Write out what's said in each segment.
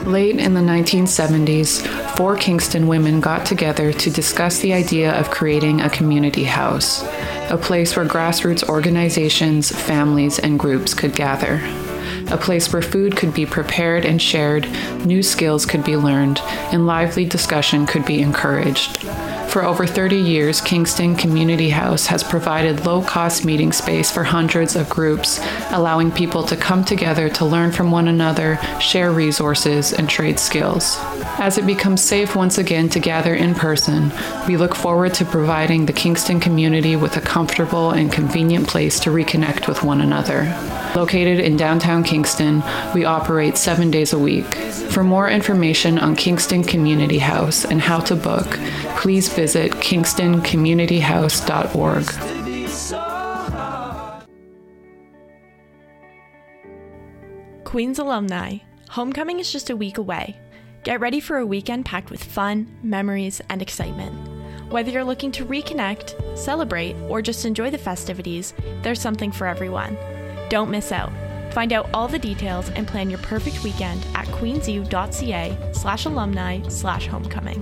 Late in the 1970s, 4 Kingston women got together to discuss the idea of creating a community house, a place where grassroots organizations, families, and groups could gather. A place where food could be prepared and shared, new skills could be learned, and lively discussion could be encouraged. For over 30 years, Kingston Community House has provided low-cost meeting space for hundreds of groups, allowing people to come together to learn from one another, share resources, and trade skills. As it becomes safe once again to gather in person, we look forward to providing the Kingston community with a comfortable and convenient place to reconnect with one another. Located in downtown Kingston, we operate 7 days a week. For more information on Kingston Community House and how to book, please visit kingstoncommunityhouse.org. Queens alumni, homecoming is just a week away. Get ready for a weekend packed with fun, memories, and excitement. Whether you're looking to reconnect, celebrate, or just enjoy the festivities, there's something for everyone. Don't miss out. Find out all the details and plan your perfect weekend at queensu.ca/alumni/homecoming.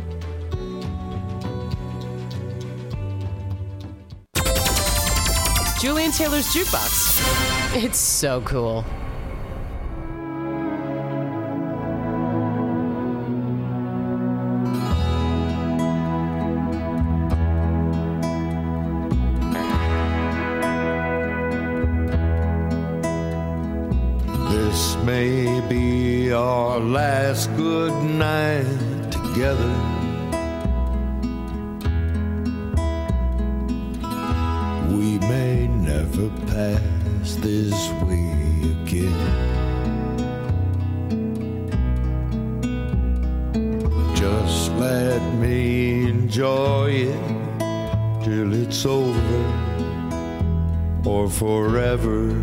Julian Taylor's Jukebox. It's so cool. This may be our last good night together. We may never pass this way again. Just let me enjoy it till it's over or forever.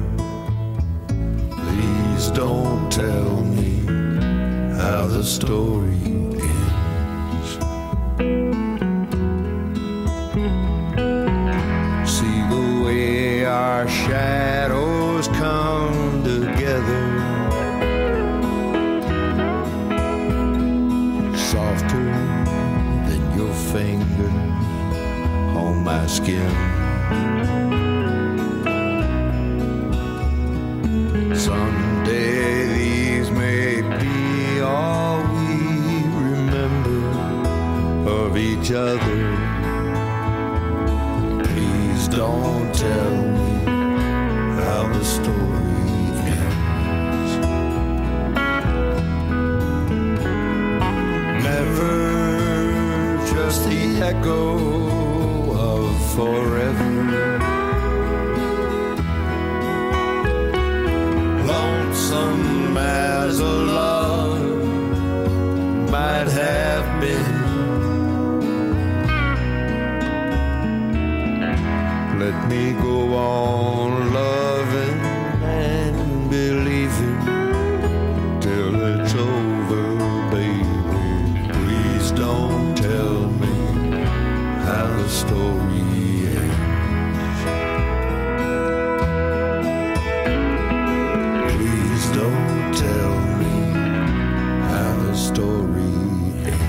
Please don't tell me how the story ends. See the way our shadows come together, softer than your fingers on my skin. Someday these may be all we remember of each other. Please don't tell me how the story ends. Never just the echo of forever. Lonesome as a love might have been. Let me go on loving and believing till it's over, baby. Please don't tell me how the story ends. Don't tell me how the story ends.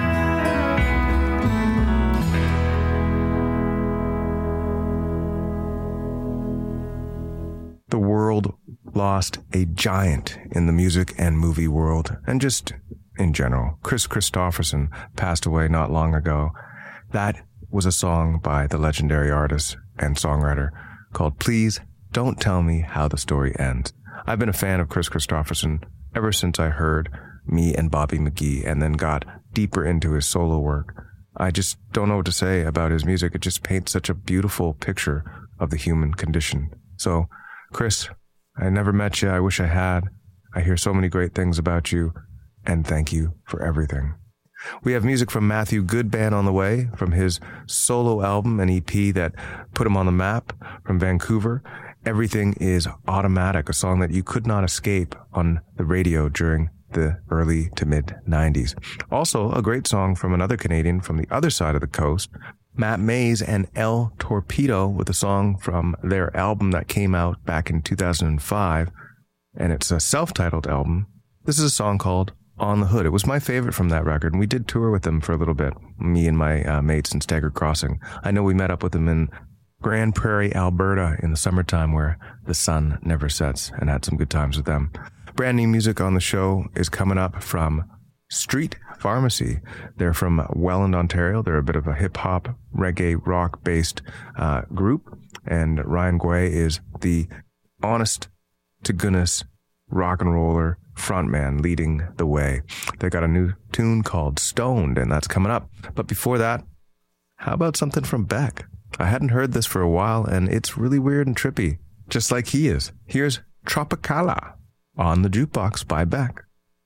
The world lost a giant in the music and movie world, and just in general. Kris Kristofferson passed away not long ago. That was a song by the legendary artist and songwriter called Please Don't Tell Me How the Story Ends. I've been a fan of Kris Kristofferson ever since I heard Me and Bobby McGee and then got deeper into his solo work. I just don't know what to say about his music. It just paints such a beautiful picture of the human condition. So, Kris, I never met you. I wish I had. I hear so many great things about you, and thank you for everything. We have music from Matthew Goodban on the way, from his solo album, an EP that put him on the map, from Vancouver. Everything is Automatic, a song that you could not escape on the radio during the early to mid 90s. Also, a great song from another Canadian from the other side of the coast, Matt Mays and El Torpedo, with a song from their album that came out back in 2005, and it's a self-titled album. This is a song called On the Hood. It was my favorite from that record, and we did tour with them for a little bit, me and my mates in Staggered Crossing. I know we met up with them in Grand Prairie, Alberta in the summertime where the sun never sets, and had some good times with them. Brand new music on the show is coming up from Street Pharmacy. They're from Welland, Ontario. They're a bit of a hip-hop, reggae, rock-based group, and Ryan Guay is the honest-to-goodness rock and roller frontman leading the way. They got a new tune called Stoned, and that's coming up. But before that, how about something from Beck? I hadn't heard this for a while, and it's really weird and trippy, just like he is. Here's Tropicala on the Jukebox by Beck.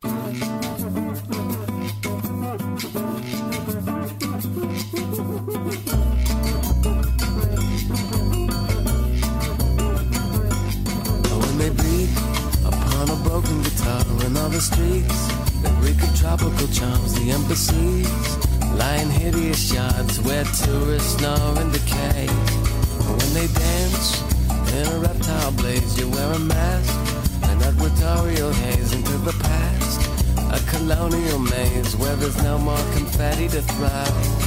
Broken guitar in all the streets, the reek of tropical charms, the embassies, lying hideous yards where tourists snore and decay. And when they dance in a reptile blaze, you wear a mask, an equatorial haze into the past, a colonial maze where there's no more confetti to throw.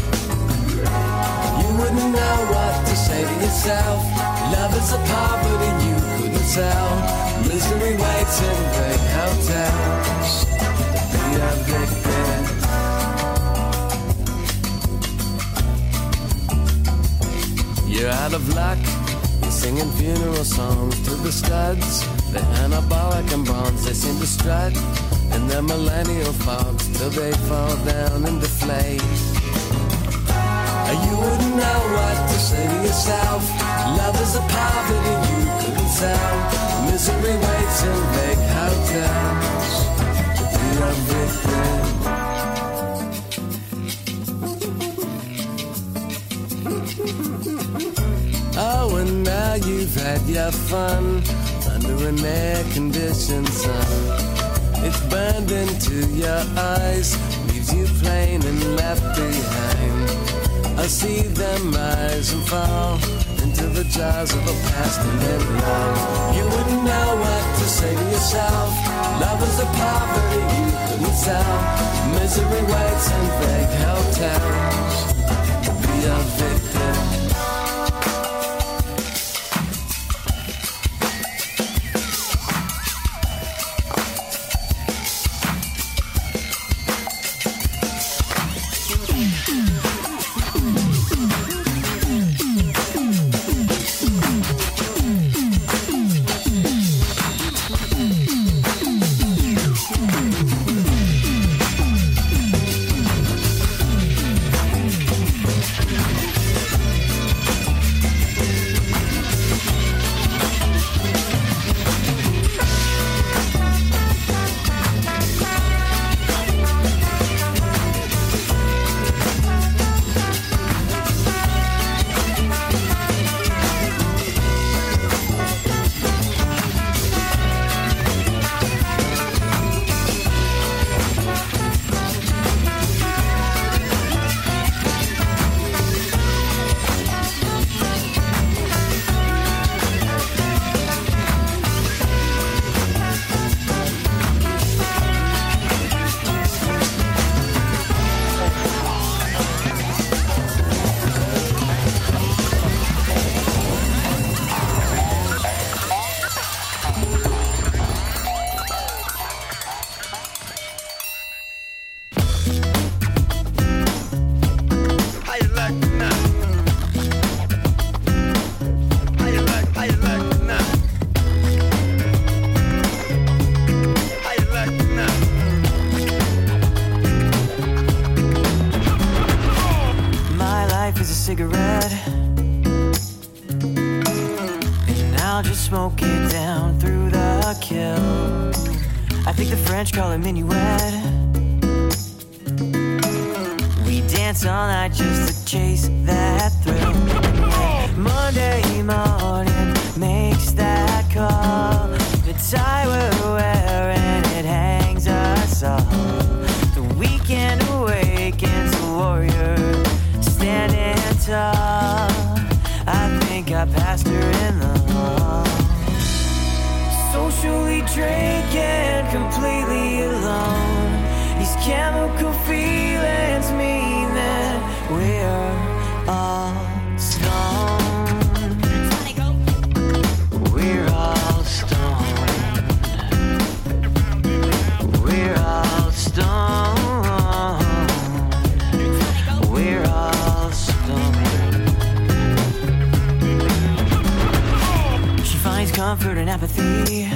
You wouldn't know what to say to yourself. Love is a poverty you couldn't sell. Misery waits in great hotels to be evicted. You're out of luck. You're singing funeral songs to the studs. They're anabolic and bronze. They seem to strut in their millennial fogs till they fall down and deflate. You wouldn't know what to say to yourself. Love is a poverty you couldn't sell. Misery waits in vague hotels to be evicted. Oh, and now you've had your fun under an air-conditioned sun. It's burned into your eyes, leaves you plain and left behind. I see them rise and fall into the jaws of a past and then love. You wouldn't know what to say to yourself. Love is a poverty you couldn't sell. Misery waits in vague hotels to be evicted. cigarette, and I'll just smoke it down through the kill. I think the French call it minuet. We dance all night just to chase that thrill. Monday morning makes that call. The tie we're wearing, it hangs us all. The weekend awakens a warrior standing tall. I think I passed her in the hall. Socially drinking, completely alone. comfort and apathy.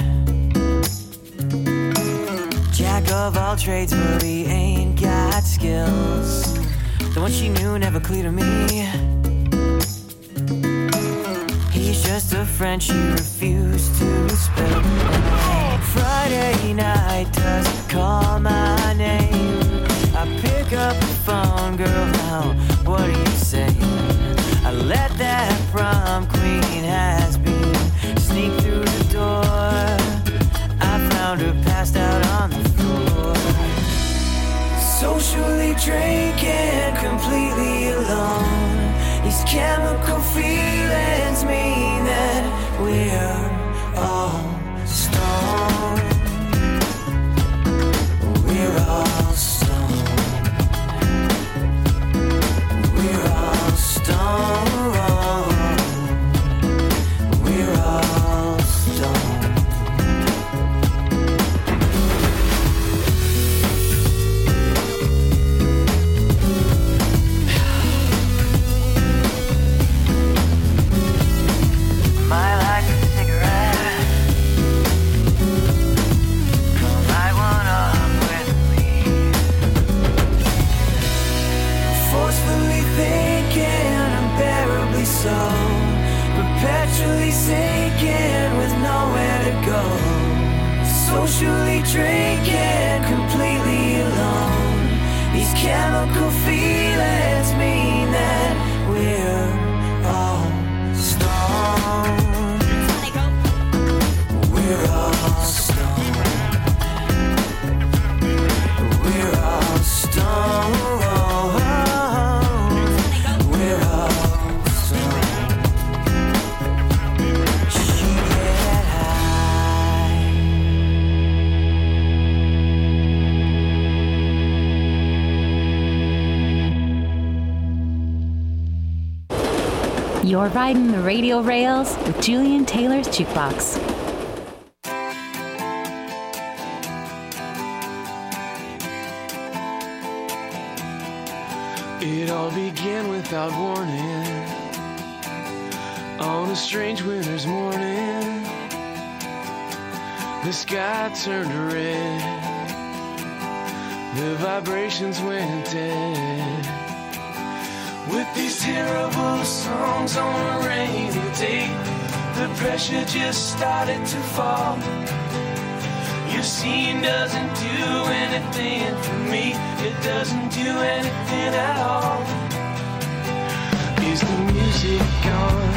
Jack of all trades, but he ain't got skills. The one she knew never clear to me. He's just a friend she refused to spill. Friday night doesn't call my name. I pick up the phone, girl, now what do you say? I let that prom queen has-been sneak through the door. I found her passed out on the floor, socially drinking, completely alone. These chemical feelings mean that we're all stoned. We're all stoned. We're all stoned. We're all stoned. My life is a cigarette. Come light one up with me. Forcefully thinking, unbearably so. Perpetually sinking with nowhere to go. Socially drinking, completely alone. These chemical feelings mean that we're all stoned. We're all stoned. We're all stoned. We're all stoned. She get high. You're riding the radio rails with Julian Taylor's Jukebox. It all began without warning on a strange winter's morning. The sky turned red, the vibrations went dead. With these terrible songs on a rainy day, the pressure just started to fall. Your scene doesn't do anything for me. It doesn't do anything at all. Is the music gone?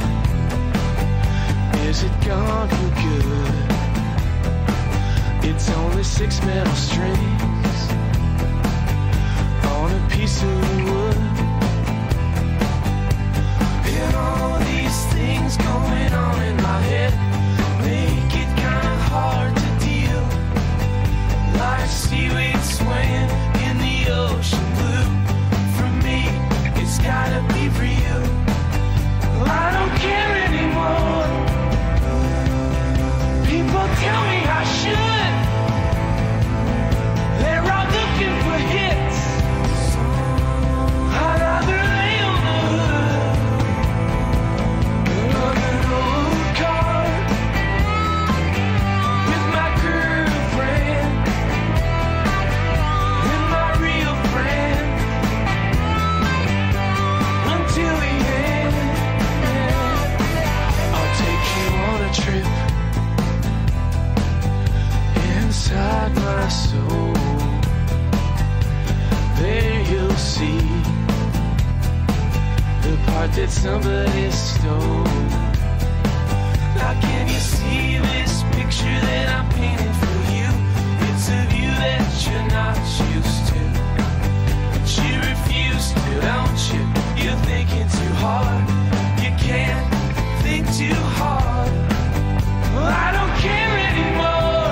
Is it gone for good? It's only 6 metal strings on a piece of wood. And all these things going on in my head make it kind of hard to deal. Like seaweed swaying in the ocean blue. For me, it's gotta be real. I don't care anymore. People tell me I should. They're all looking for hits. I'd rather lay on the hood. On an old car with my girlfriend and my real friend until the end. I'll take you on a trip inside my soul. There you'll see the part that somebody stole. Now can you see this picture that I'm painting for you? It's a view that you're not used to, but you refuse to, don't you? You're thinking too hard. You can't think too hard. Well, I don't care anymore.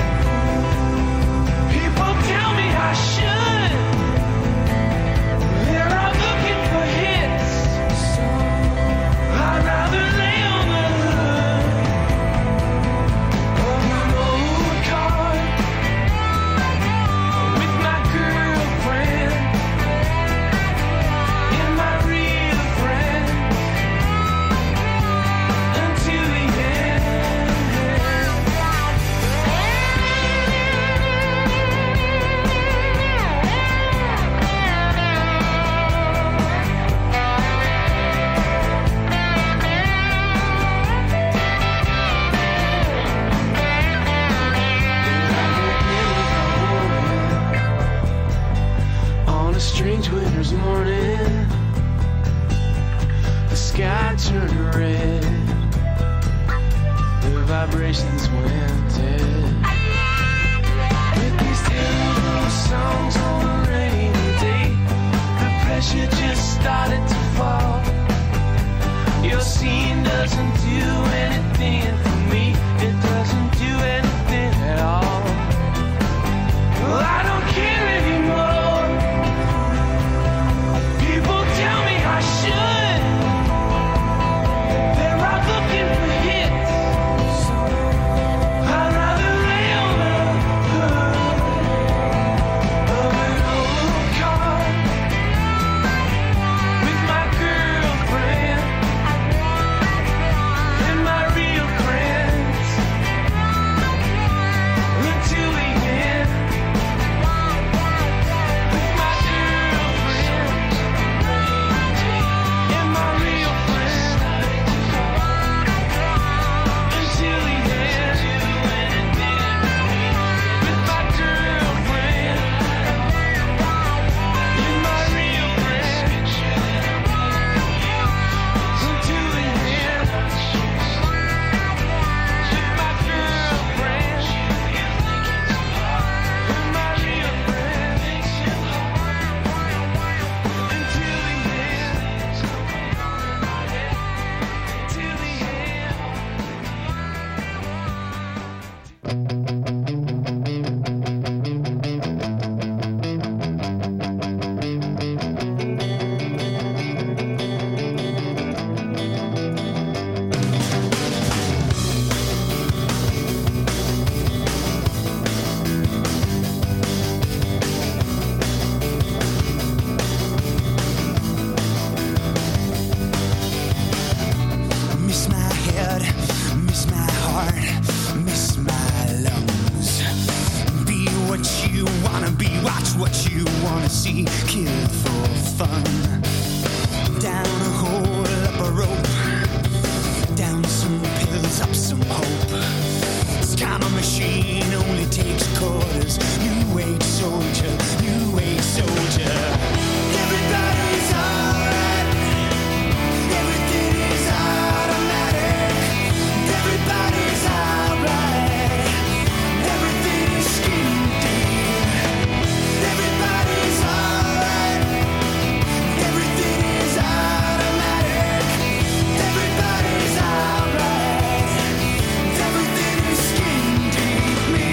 People tell me I should. They're all looking for hits. I'd rather lay on the hood of an old car with my girlfriend and my I turned red. The vibrations went dead. With these terrible songs on a rainy day, the pressure just started to fall. Your scene doesn't do anything for me. It doesn't do anything at all. Well, I don't care anymore. People tell me I should. They're out looking for hits. I'd rather lay on the hood of an old car with my girlfriend and my real friends until the end. With my girlfriend and my real friends until the end. With my girlfriend and my real friends until the end. With my girlfriend and my real friends until the end. Till the Miss my head, miss my heart, miss my lungs. Be what you wanna be, watch what you wanna see, kill for fun. Down a hole, up a rope, down some pills, up some hope. This kind of machine only takes quarters. New age soldier, new age soldier. Everybody's alright. Everything is automatic. Everybody's alright. Everything is skin deep. Everybody's alright. Everything is automatic. Everybody's alright. Everything is skin deep. Me.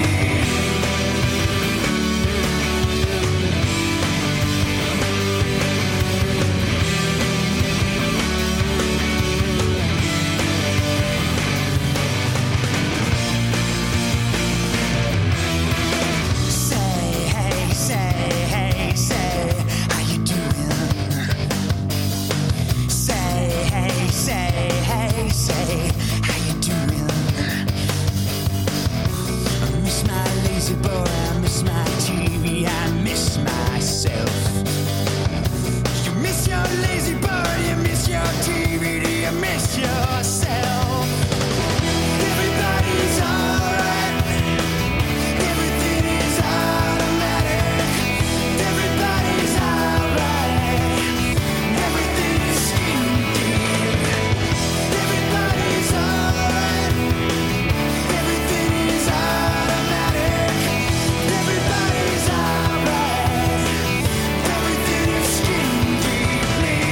Say, how you doing? Say, how you doing? I miss my lazy boy, I miss my TV, I miss myself. You miss your lazy boy, you miss your TV, do you miss yourself? Everybody's alright. Everything is automatic. Everybody's alright. Everything is skin deep. Everybody's alright. Everything is automatic. Everybody's alright. Everything is skin deep.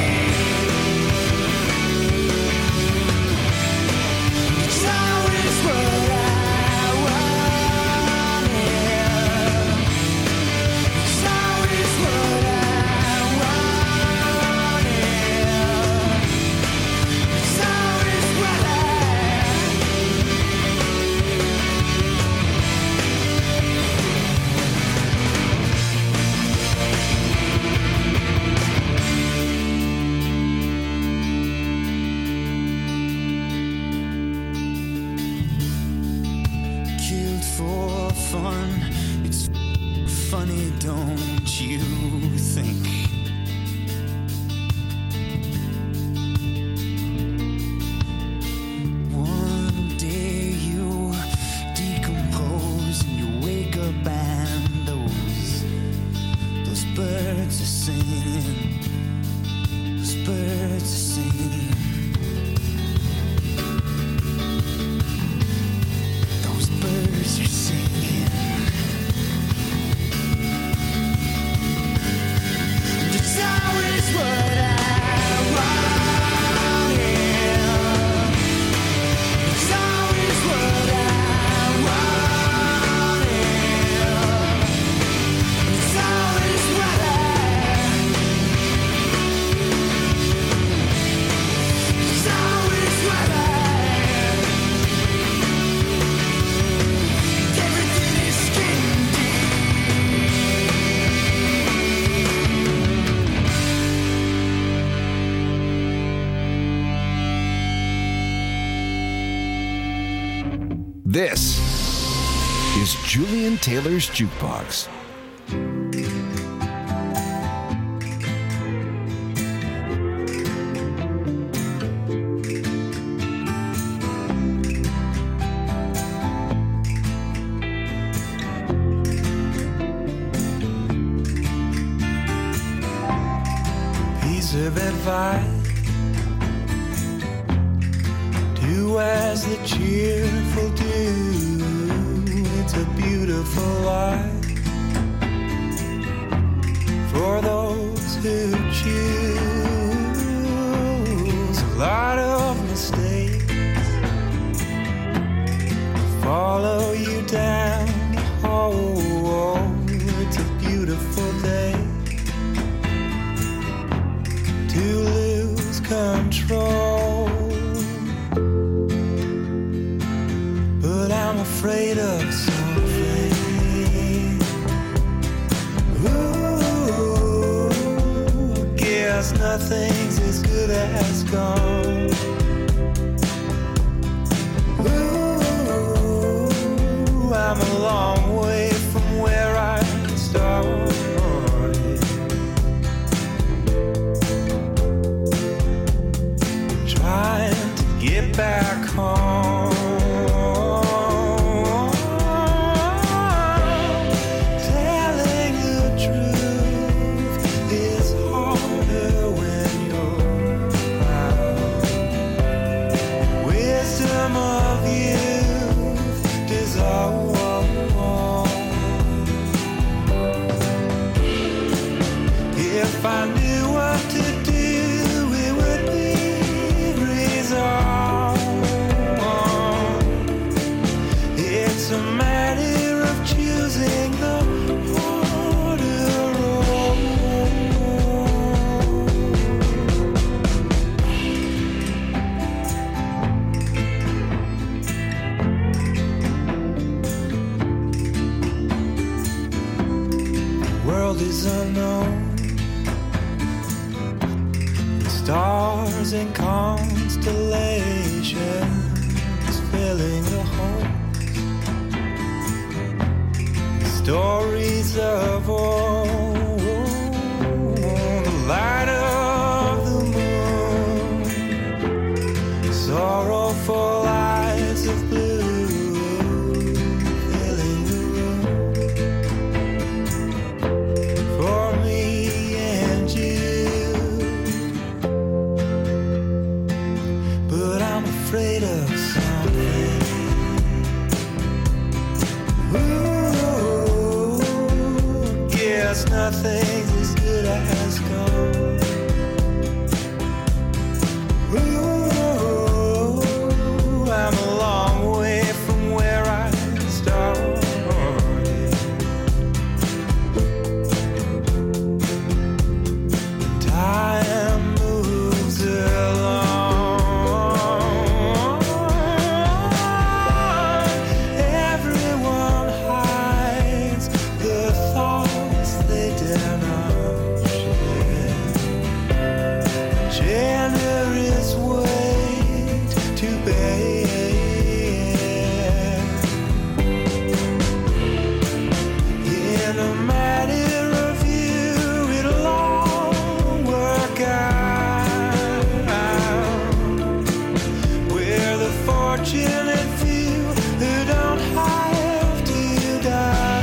It's always what I wanted. It's always what I wanted. It's always what I. Killed for fun. It's funny, don't you think? One day you decompose and you wake up and those birds are singing. Those birds are singing. This is Julian Taylor's Jukebox. Piece of advice: do as the cheerful do. It's a beautiful life for those who choose. A lot of mistakes follow you down the hole. It's a beautiful day to lose control, but I'm afraid of something. Ooh, guess nothing's as good as gone. Ooh, I'm a long way from where I started. Trying to get back home. Telling the truth is harder when you're out. Wisdom of youth dissolve. If I knew what to do, it would be it's a matter of choosing the harder road. The world is unknown. The stars and constellations filling the whole. Stories of old, the light of the moon, sorrowful eyes of blue, filling the room for me and you. But I'm afraid of something. Ooh, guess nothing's as good as gone. Ooh, I'm a long way from where I started. Time moves along. Everyone hides the thoughts they dare not share. Generous weight to bear. In a matter of you, it'll all work out. We're the fortunate few who don't have to die.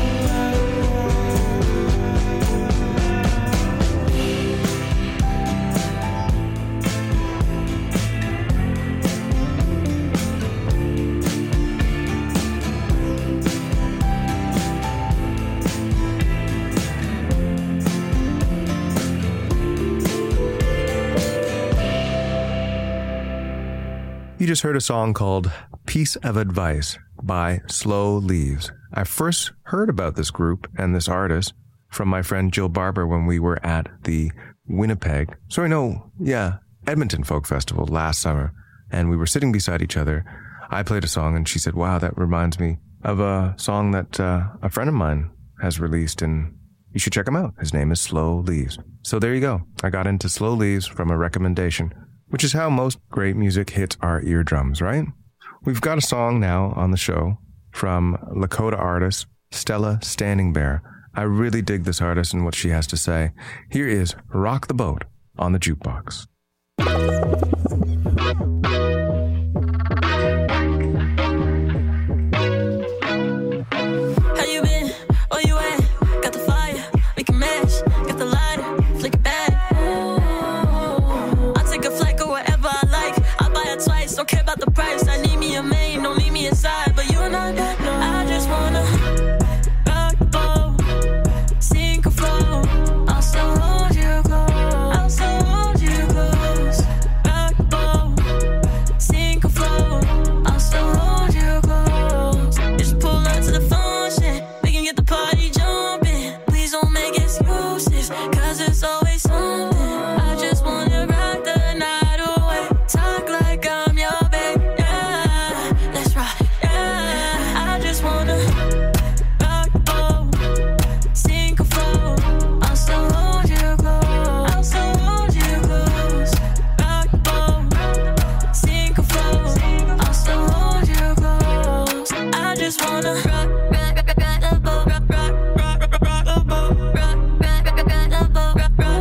You just heard a song called Piece of Advice by Slow Leaves. I first heard about this group and this artist from my friend Jill Barber when we were at the Edmonton Folk Festival last summer. And we were sitting beside each other. I played a song and she said, wow, that reminds me of a song that a friend of mine has released, and you should check him out. His name is Slow Leaves. So there you go. I got into Slow Leaves from a recommendation, which is how most great music hits our eardrums, right? We've got a song now on the show from Lakota artist Stella Standing Bear. I really dig this artist and what she has to say. Here is Rock the Boat on the Jukebox. How you been? Oh, you at? Got the fire, we can match. Got the lighter, flick it back. I'll take a flight, go wherever I like. I'll buy it twice, don't care about the price. I need me a main, don't leave me inside. But you and I just wanna rock the boat, sink or flow. I'll still hold you close. I'll still hold you close. Rock the boat, sink or flow. I'll still hold you close. Just pull up to the function, we can get the party jumping. Please don't make excuses, 'cause it's always something. I just wanna rock the night away. Talk like I'm your babe, yeah. Let's rock, yeah. I just wanna rock the boat, sink or flow. I'll still hold you close. I'll still hold you close. Rock the boat, sink or flow. I'll still hold you close. I just wanna rock the boat, rock the boat, rock the boat, rock the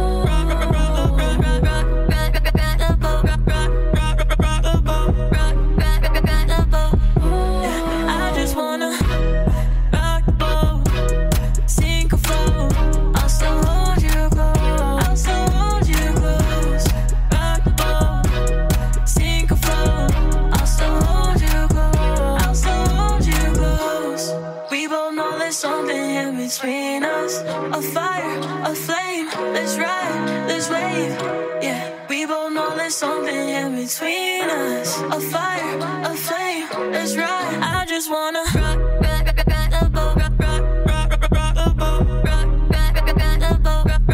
boat. I just wanna rock the boat, sink or flow. I'll still hold you close. I'll still hold you close. Rock the boat, sink or flow. I'll still hold you close. I'll still hold you close. We both know there's something in between us. A fire, a flame. Let's ride, let's wave. Yeah, we both know there's something in between us. A fire, a flame. Let's ride. I just wanna rock the boat, rock the boat, rock the boat, rock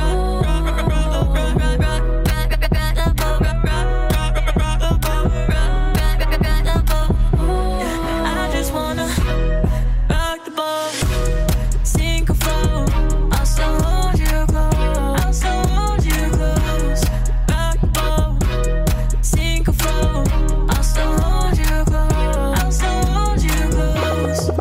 I just wanna rock the boat, sink or flow. I'll still hold you close. I'll still hold you close. Rock the boat, sink or flow. I'll still hold you close. I'll still hold you close.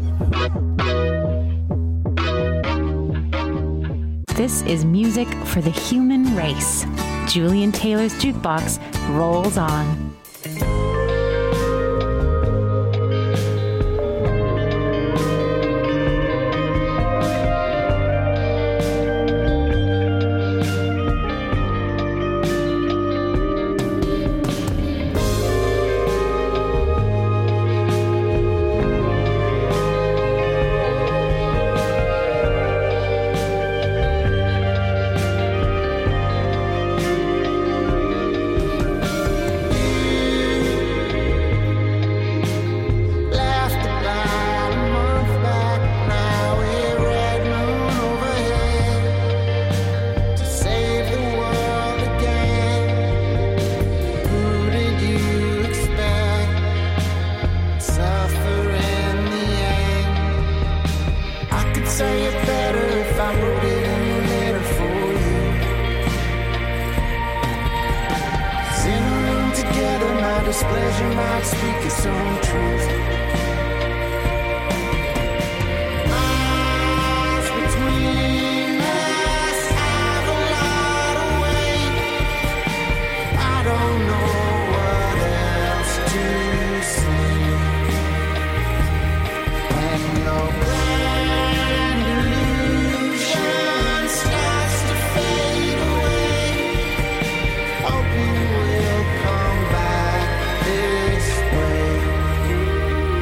This is music for the human race. Julian Taylor's Jukebox rolls on. Displeasure might speak its own truth. Miles between us have a lot of weight. I don't know what else to say. When your grand illusion starts to fade away, hope you will come back this way.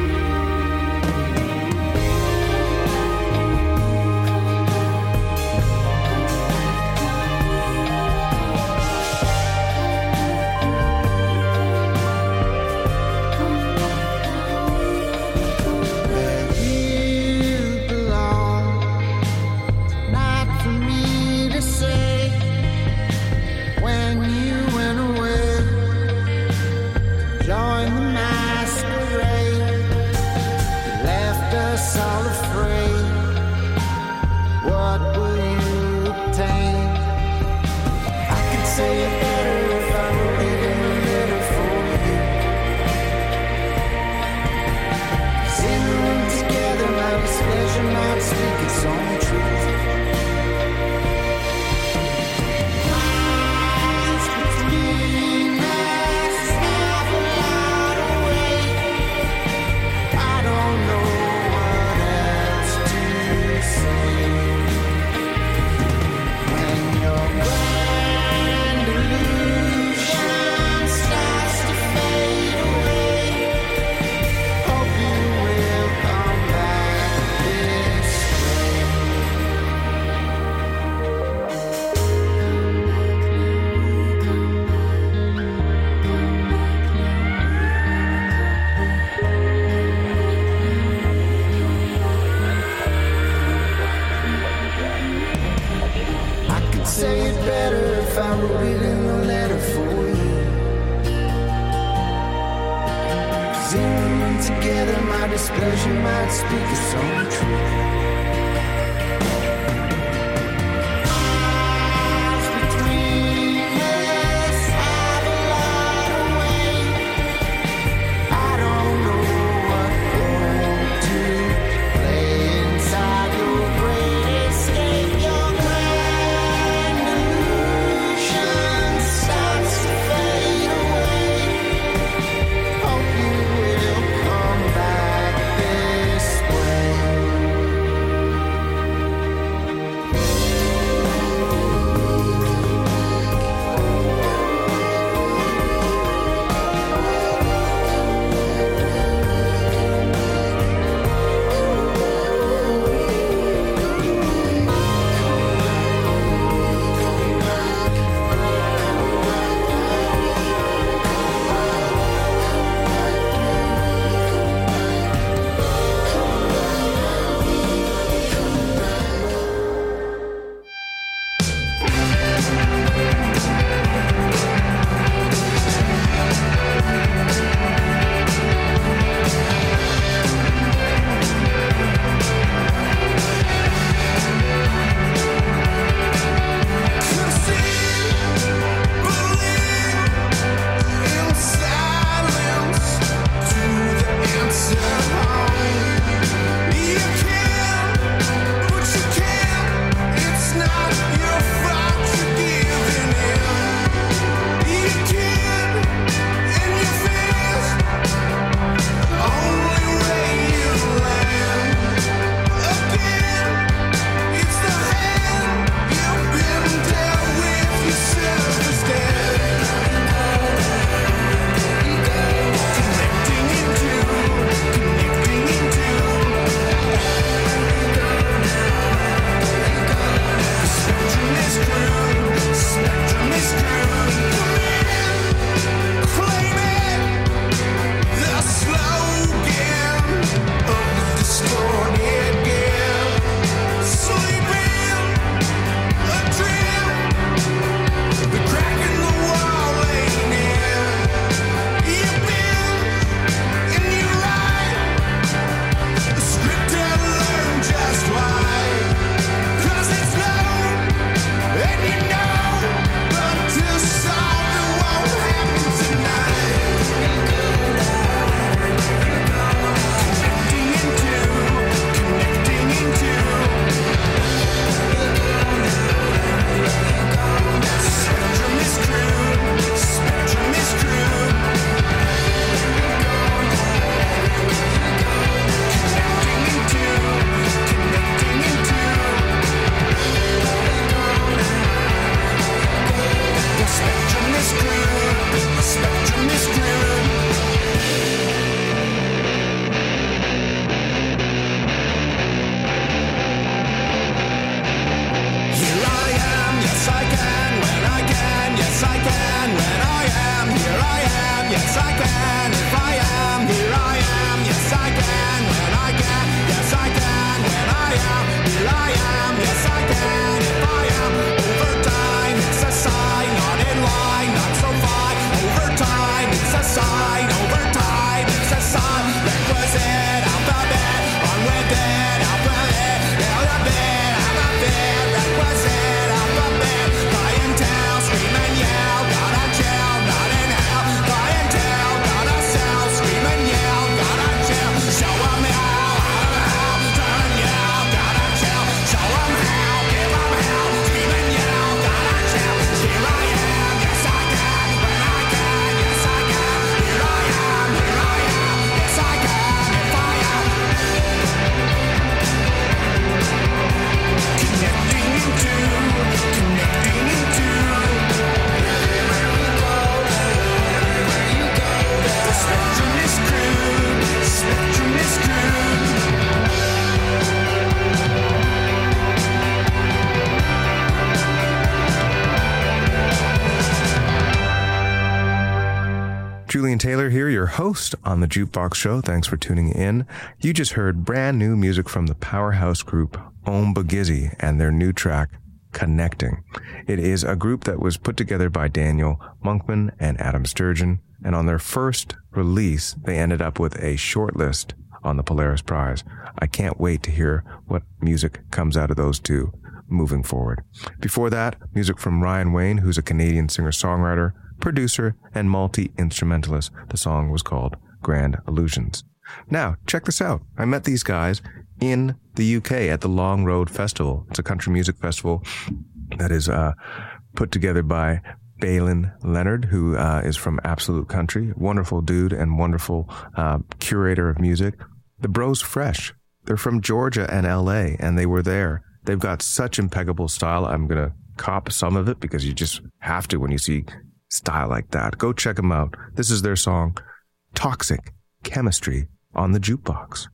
together, my dispersion might speak its own truth. Julian Taylor here, your host on the Jukebox Show. Thanks for tuning in. You just heard brand new music from the powerhouse group Ombagizzy and their new track, Connecting. It is a group that was put together by Daniel Monkman and Adam Sturgeon. And on their first release, they ended up with a shortlist on the Polaris Prize. I can't wait to hear what music comes out of those two moving forward. Before that, music from Ryan Wayne, who's a Canadian singer-songwriter, producer, and multi-instrumentalist. The song was called Grand Illusions. Now, check this out. I met these guys in the UK at the Long Road Festival. It's a country music festival that is put together by Balin Leonard, who is from Absolute Country. Wonderful dude and wonderful curator of music. The Bros Fresh. They're from Georgia and LA, and they were there. They've got such impeccable style. I'm going to cop some of it because you just have to when you see style like that. Go check them out. This is their song, Toxic Chemistry, on the Jukebox.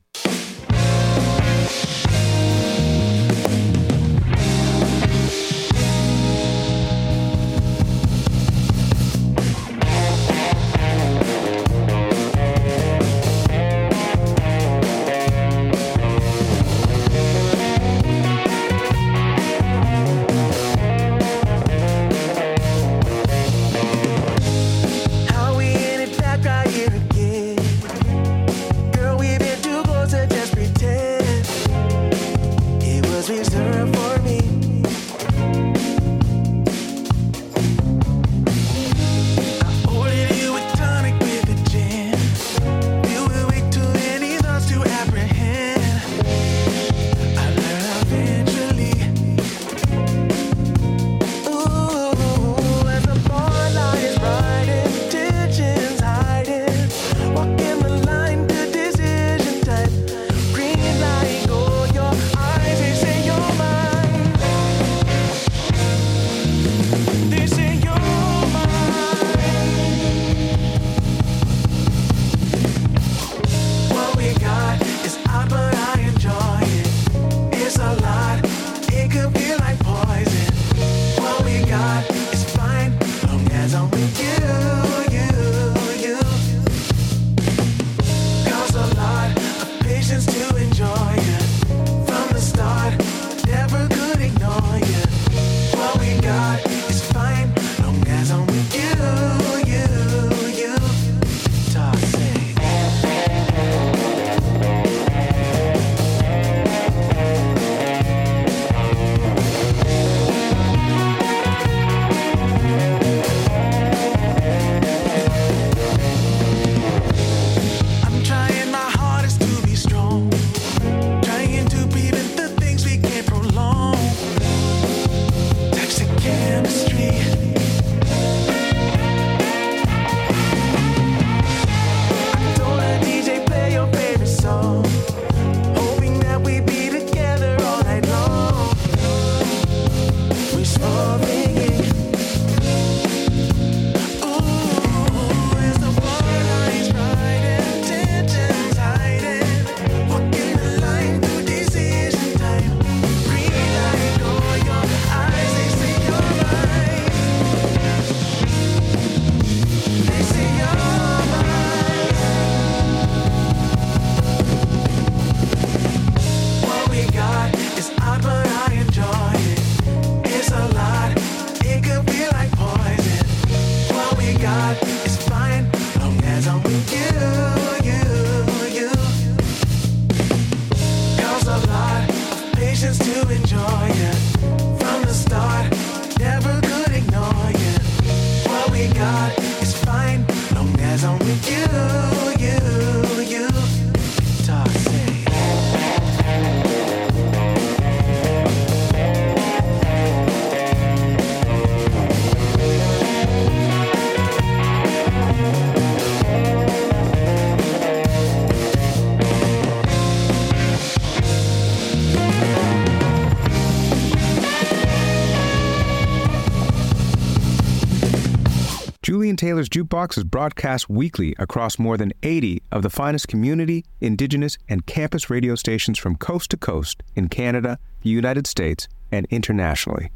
Julian Taylor's Jukebox is broadcast weekly across more than 80 of the finest community, indigenous, and campus radio stations from coast to coast in Canada, the United States, and internationally.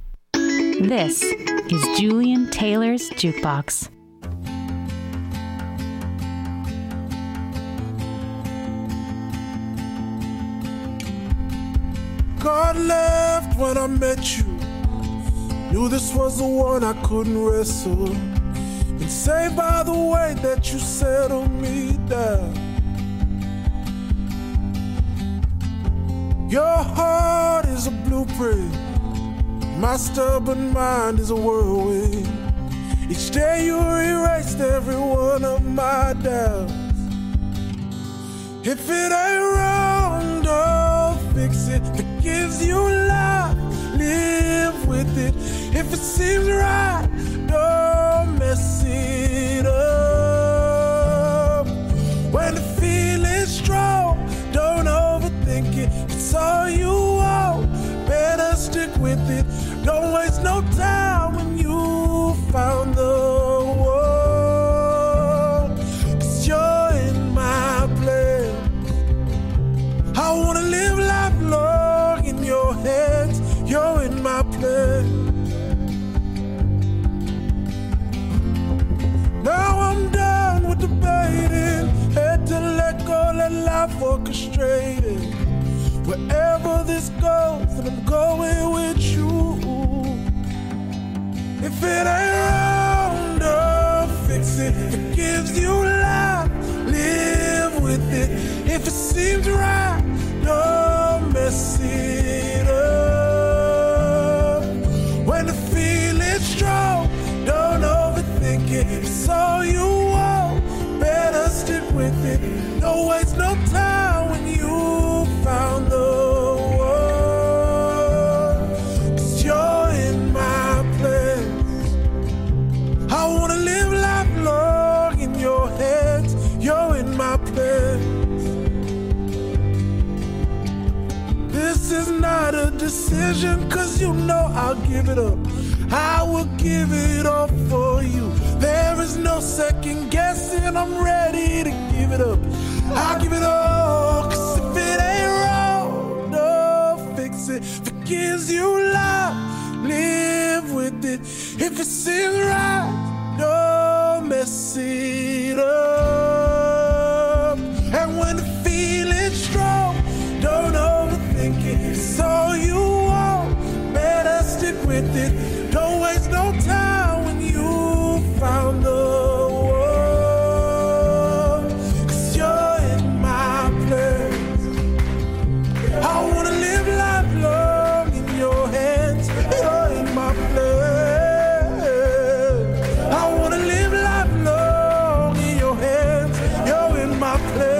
This is Julian Taylor's Jukebox. God left when I met you. Knew this was the one I couldn't wrestle. And saved by the way that you settle me down. Your heart is a blueprint, my stubborn mind is a whirlwind. Each day you erased every one of my doubts. If it ain't wrong, don't fix it. If it gives you life, live with it. If it seems right, don't mess it up. When the feeling's strong, don't overthink it. If it's all you want, better stick with it. Don't waste no time when you found the one. 'Cause you're in my plan. I wanna live life long in your hands. You're in my plan. Now I'm done with debating. Had to let go, let life orchestrate it. Wherever this goes, then I'm going with you. If it ain't wrong, don't fix it. If it gives you life, live with it. If it seems right, don't mess it up. When the feeling's strong, don't overthink it. If it's all you want, better stick with it. Don't waste no time when you found the one. 'Cause you're in my plans. I wanna live life long in your hands. You're in my plans. This is not a decision, 'cause you know I'll give it up. I will give it all for you. There is no second guessing, I'm ready to give it up. I'll give it all, 'cause if it ain't wrong, don't fix it. If it gives you life, live with it. If it seems right, don't mess it up. And when the feeling's strong, don't overthink it. It's all you want, better stick with it. Don't waste no time when you found the one. 'Cause you're in my plans. I wanna live life long in your hands. You're in my plans. I wanna live life long in your hands. You're in my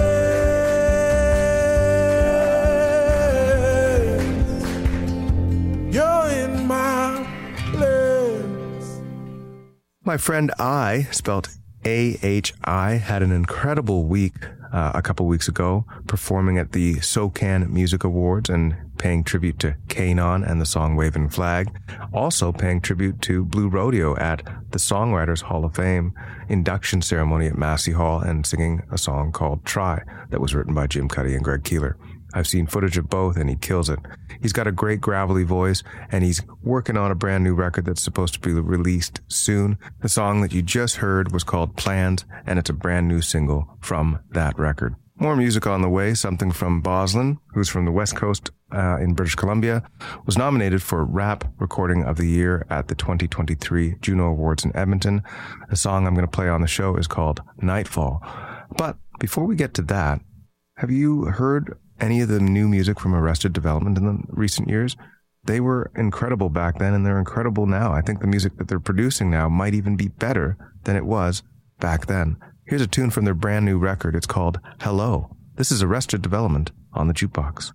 plans. You're in my plans. My friend I, spelt A-H-I, had an incredible week a couple weeks ago, performing at the SoCan Music Awards and paying tribute to Kanon and the song Wavin' Flag. Also paying tribute to Blue Rodeo at the Songwriters Hall of Fame induction ceremony at Massey Hall, and singing a song called Try that was written by Jim Cuddy and Greg Keeler. I've seen footage of both, and he kills it. He's got a great gravelly voice, and he's working on a brand new record that's supposed to be released soon. The song that you just heard was called Plans, and it's a brand new single from that record. More music on the way, something from Boslin, who's from the West Coast in British Columbia, was nominated for Rap Recording of the Year at the 2023 Juno Awards in Edmonton. The song I'm going to play on the show is called Nightfall. But before we get to that, have you heard any of the new music from Arrested Development in the recent years? They were incredible back then, and they're incredible now. I think the music that they're producing now might even be better than it was back then. Here's a tune from their brand new record. It's called Hello. This is Arrested Development on the Jukebox.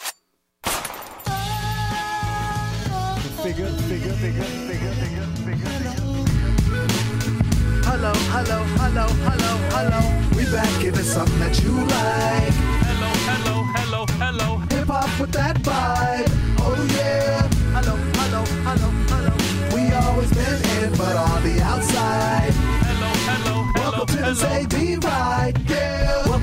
Hello, hello, hello, hello, hello. We back giving something that you like. Hello, hello, hello, hello. Hip hop with that vibe. Oh yeah. Hello, hello, hello, hello. We always been in, but on the outside. Hello, hello, hello. Welcome to the AV ride, yeah. Welcome to the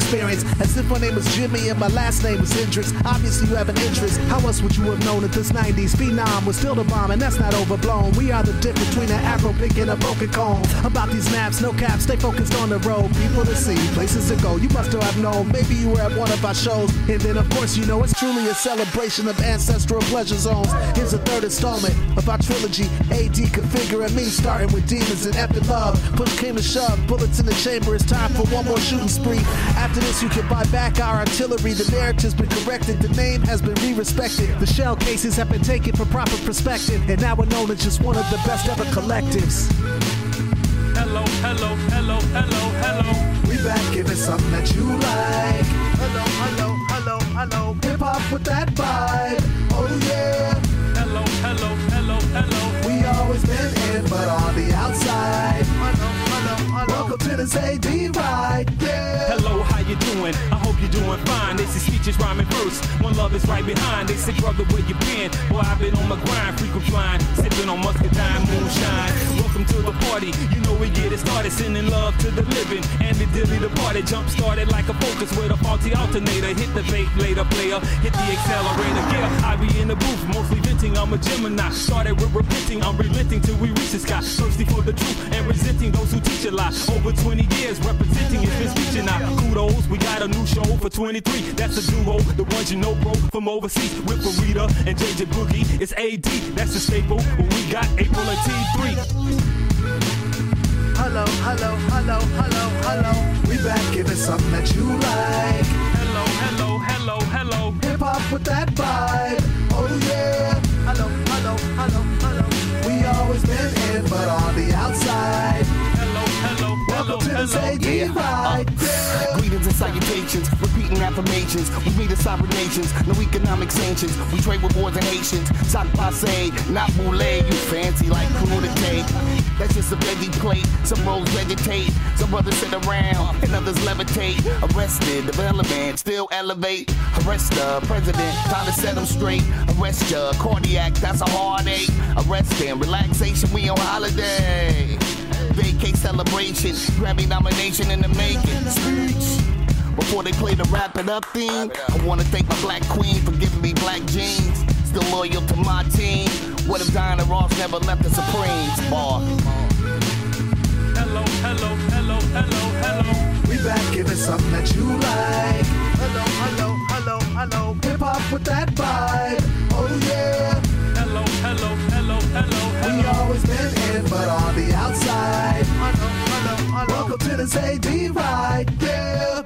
experience. As if my name was Jimmy and my last name was Hendrix. Obviously you have an interest. How else would you have known that this 90s phenom was still the bomb, and that's not overblown. We are the difference between an Afro pick and a broken cone. About these maps, no cap, stay focused on the road. People to see, places to go. You must still have known. Maybe you were at one of our shows. And then of course you know it's truly a celebration of ancestral pleasure zones. Here's a third installment of our trilogy. AD configuring me, starting with demons and epic love. Push came to shove, bullets in the chamber. It's time for one more shooting spree. After this you can buy back our artillery. The narrative's been corrected, the name has been re-respected. The shell cases have been taken for proper perspective, and now we're known as just one of the best ever collectives. Hello, hello, hello, hello, hello. We back giving something that you like. Hello, hello, hello, hello. Hip hop with that vibe. Oh yeah. Hello, hello, hello, hello. We always been in, but on the outside. Hello, hello, hello. Welcome to this AD ride. Yeah. Hello, how you doing? I hope you're doing fine. This is speeches rhyming verse. One love is right behind. They say, brother, where you been? Boy, I've been on my grind, frequent flying, sipping on muscadine, moonshine. Welcome to the party. You know we get it started, sending love to the living and the dilly the party. Jump started like a focus with a faulty alternator. Hit the bait later, player. Hit the accelerator. Yeah, I be in the booth, mostly venting. I'm a Gemini. Started with repenting. I'm relenting till we reach the sky. Thirsty for the truth and resenting those who teach a lie. Over 20 years representing it's been speeching out. Kudos, we got a new show for 23. That's a duo, the ones you know, bro, from overseas. With Rita and JJ Boogie. It's AD, that's a staple. We got April and T3. Hello, hello, hello, hello, hello. We back giving something that you like. Hello, hello, hello, hello. Hip hop with that vibe. Oh yeah. Hello, hello, hello, hello. We always been in, but on the outside. Hello, hello, welcome to this AD ride. Yeah. Greetings and salutations, repeating affirmations. We meet as sovereign nations, no economic sanctions. We trade with wars and Haitians. Sac passe, not boule. You fancy like crudité. That's just a veggie plate. Some roles vegetate, some brothers sit around, and others levitate. Arrested, development, still elevate. Arrest the president, time to set them straight. Arrest ya, cardiac, that's a heartache. Arrest him, relaxation, we on holiday. Vacate celebration, Grammy nomination in the making. Speech. Before they play the wrap it up theme, I wanna thank my black queen for giving me black jeans. Still loyal to my team. What if Diana Ross never left the Supremes? Bar. Hello, hello, hello, hello, hello. We back giving something that you like. Hello, hello, hello, hello. Hip hop with that vibe. Oh yeah. Hello, hello, hello, hello, hello. We always been in, but on the outside. Hello, hello, hello. Welcome to this AD ride. Yeah.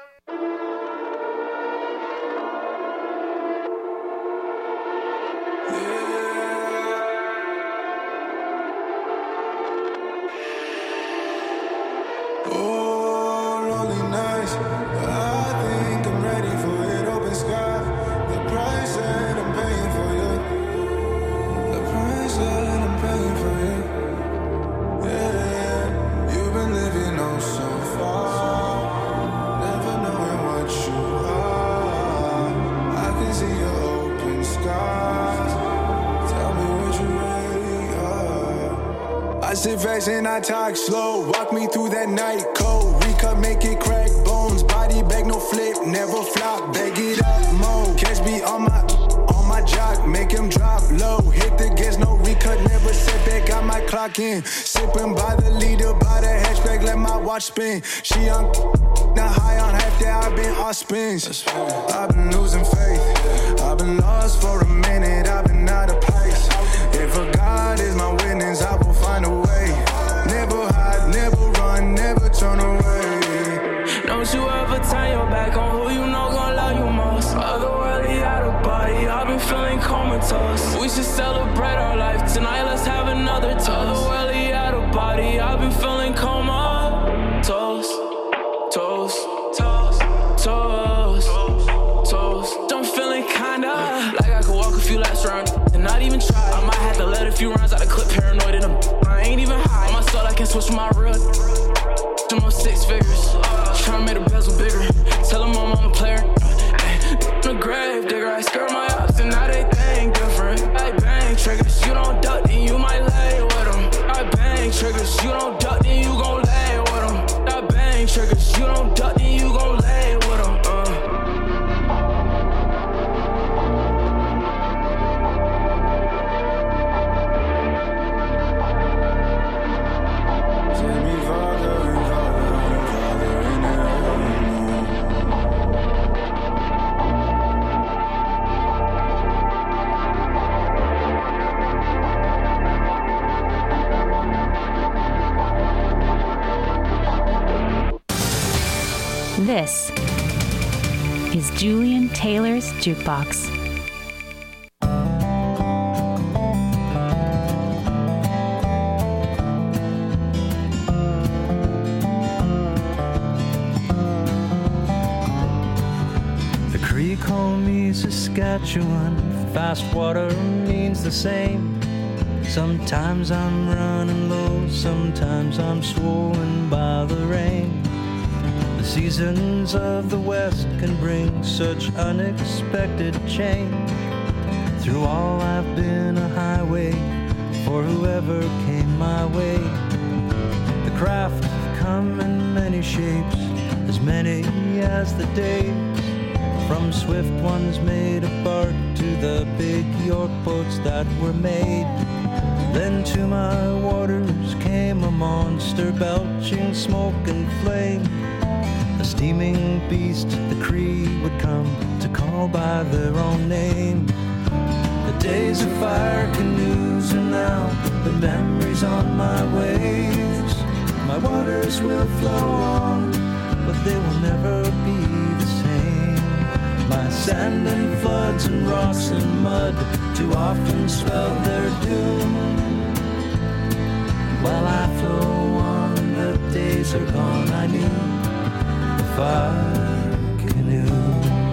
I sit fast and I talk slow. Walk me through that night cold. Recut, make it crack bones. Body bag, no flip, never flop. Bag it up, mo. Catch me on my jock, make him drop low. Hit the gas, no recut, never set back. Got my clock in. Sipping by the leader, by the hatchback, let my watch spin. She on, not high on half that. I've been off spins. I've been losing faith. I've been lost for a minute. I've been out of place. If a God is my witness, I will find a way. Never hide, never run, never turn away. Don't you ever turn your back on who you know gon' love you most. Otherworldly, out of body, I've been feeling comatose. We should celebrate our life tonight, let's have another toast. Otherworldly, out of body, I've been feeling comatose. Toast, toast, toast, toast. I'm feeling kinda like I could walk a few laps around and not even try. I might have to let a few rounds out of clip, paranoid in I ain't even high. On my soul, I can switch my real to more 6 figures. Tryna make the bezel bigger. Tell them I'm a player. I'm a grave digger. I skirt my ups and now they think different. I bang triggers. You don't duck, then you might lay with them. I bang triggers. You don't duck, then you gon' lay with them. I bang triggers. You don't duck, then you gon' lay with them. This is Julian Taylor's Jukebox. The creek home is Saskatchewan. Fast water means the same. Sometimes I'm running low, sometimes I'm swollen by the rain. The seasons of the West can bring such unexpected change. Through all I've been a highway for whoever came my way. The craft have come in many shapes, as many as the days. From swift ones made of bark to the big York boats that were made. Then to my waters came a monster belching smoke and flame. A steaming beast the Cree would come to call by their own name. The days of fire canoes are now the memories on my waves. My waters will flow on, but they will never be the same. My sand and floods and rocks and mud too often spelled their doom. While I flow on, the days are gone, I knew the fire canoe.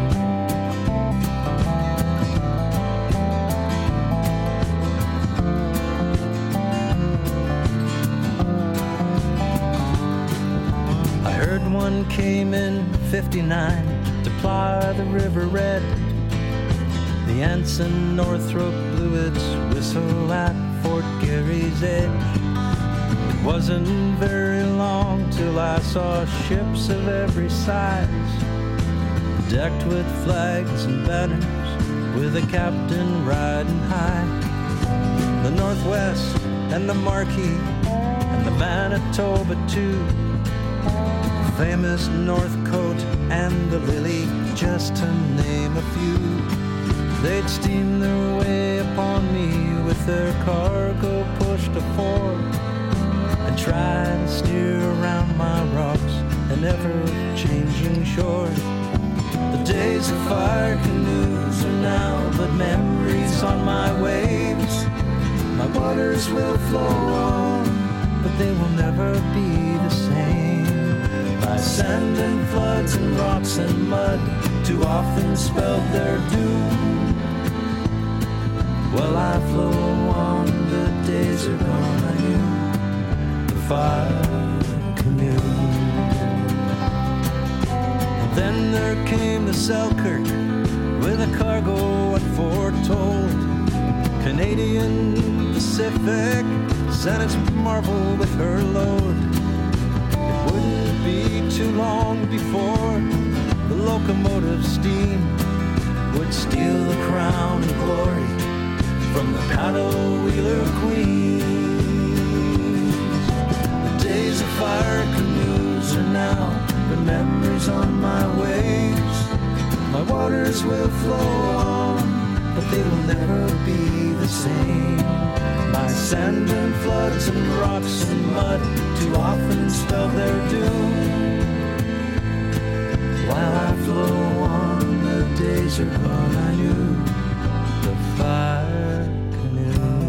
I heard one came in 59 to ply the river red. The ensign Northrop blew its whistle at Fort Garry's edge. It wasn't very long till I saw ships of every size, decked with flags and banners, with a captain riding high. The Northwest and the Marquis and the Manitoba too, famous Northcote and the Lily, just to name a few. They'd steam their way upon me with their cargo pushed afore, and try to steer around my rocks and ever-changing shore. The days of fire canoes are now but memories on my waves. My waters will flow on, but they will never be the same. My sand and floods and rocks and mud too often spelled their doom. While I flow on, the days are gone, I knew the fire canoe. And then there came the Selkirk with a cargo unforetold. Canadian Pacific sent its Marvel with her load. It wouldn't be too long before the locomotive steam would steal the crown and glory from the paddle wheeler queens. The days of fire canoes are now but memories on my waves. My waters will flow on, but they will never be the same. My sand and floods and rocks and mud too often spell their doom. While I flow on, the days are gone, I knew the fire canoe.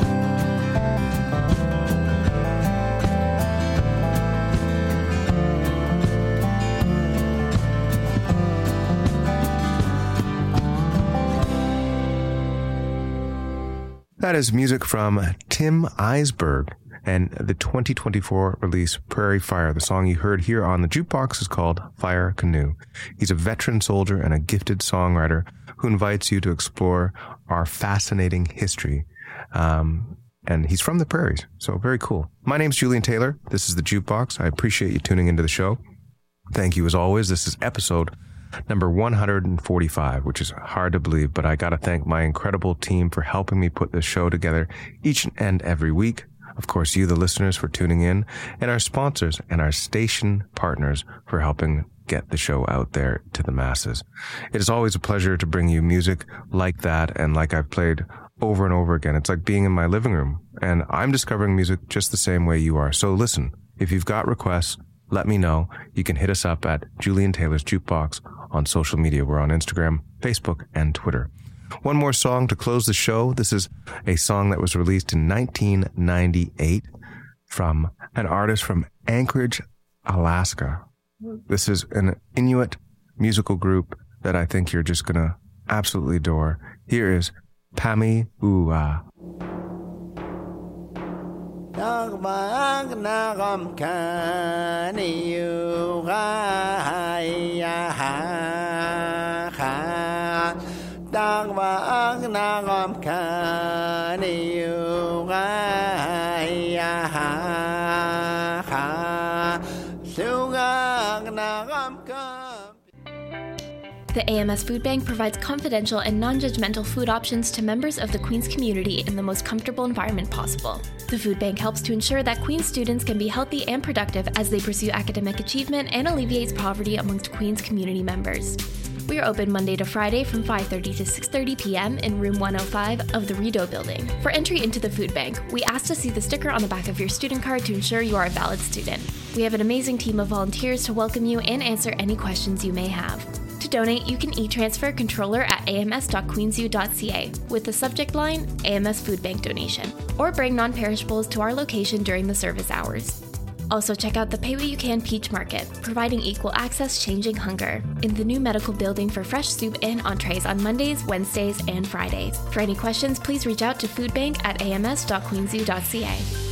That is music from Tim Eisberg and the 2024 release Prairie Fire. The song you heard here on the Jukebox is called Fire Canoe. He's a veteran soldier and a gifted songwriter who invites you to explore our fascinating history. And he's from the prairies, so very cool. My name's Julian Taylor. This is the Jukebox. I appreciate you tuning into the show. Thank you as always. This is episode number 145, which is hard to believe, but I got to thank my incredible team for helping me put this show together each and every week. Of course, you, the listeners, for tuning in, and our sponsors and our station partners for helping get the show out there to the masses. It is always a pleasure to bring you music like that and like I've played over and over again. It's like being in my living room, and I'm discovering music just the same way you are. So listen, if you've got requests, let me know. You can hit us up at Julian Taylor's Jukebox on social media. We're on Instagram, Facebook, and Twitter. One more song to close the show. This is a song that was released in 1998 from an artist from Anchorage, Alaska. This is an Inuit musical group that I think you're just going to absolutely adore. Here is Pami Ua. The AMS Food Bank provides confidential and non-judgmental food options to members of the Queen's community in the most comfortable environment possible. The Food Bank helps to ensure that Queen's students can be healthy and productive as they pursue academic achievement and alleviates poverty amongst Queen's community members. We are open Monday to Friday from 5:30 to 6:30 p.m. in room 105 of the Rideau building. For entry into the food bank, we ask to see the sticker on the back of your student card to ensure you are a valid student. We have an amazing team of volunteers to welcome you and answer any questions you may have. To donate, you can e-transfer controller at ams.queensu.ca with the subject line AMS Food Bank donation, or bring non-perishables to our location during the service hours. Also check out the Pay What You Can Peach Market, providing equal access changing hunger, in the new medical building for fresh soup and entrees on Mondays, Wednesdays, and Fridays. For any questions, please reach out to foodbank@ams.queensu.ca.